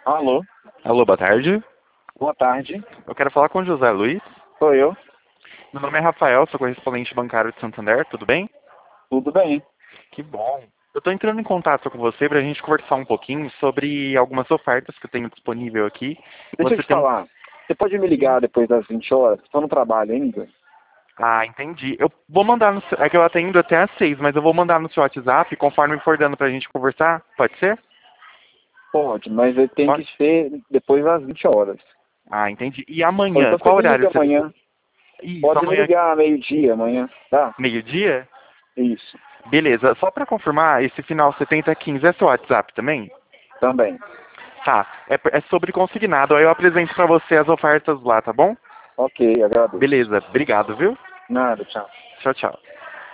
Alô, Alô, boa tarde. boa tarde. Eu quero falar com o José Luiz. Sou eu. Meu nome é Rafael, sou correspondente bancário de Santander, tudo bem? Tudo bem? Que bom. Eu estou entrando em contato com você para a gente conversar um pouquinho sobre algumas ofertas que eu tenho disponível aqui. Deixa eu Você te tem um... falar. Você pode me ligar depois das 20 horas? Estou no trabalho ainda. Ah, entendi. Eu vou mandar no seu... É que eu atendo até às 6, mas eu vou mandar no seu WhatsApp conforme for dando para a gente conversar. Pode ser? Pode, mas ele tem que Pode. ser depois das 20 horas. Ah, entendi. E Ou amanhã? então você Qual me horário liga você... amanhã. Isso, Pode me amanhã ligar meio-dia amanhã, tá? meio-dia? Isso, Beleza. Só para confirmar, esse final 7015 é seu WhatsApp também? também. Tá, é sobre consignado. Aí eu apresento pra você as ofertas lá, tá bom? Ok, agradeço. Beleza, obrigado, viu? Nada, tchau. Tchau, tchau.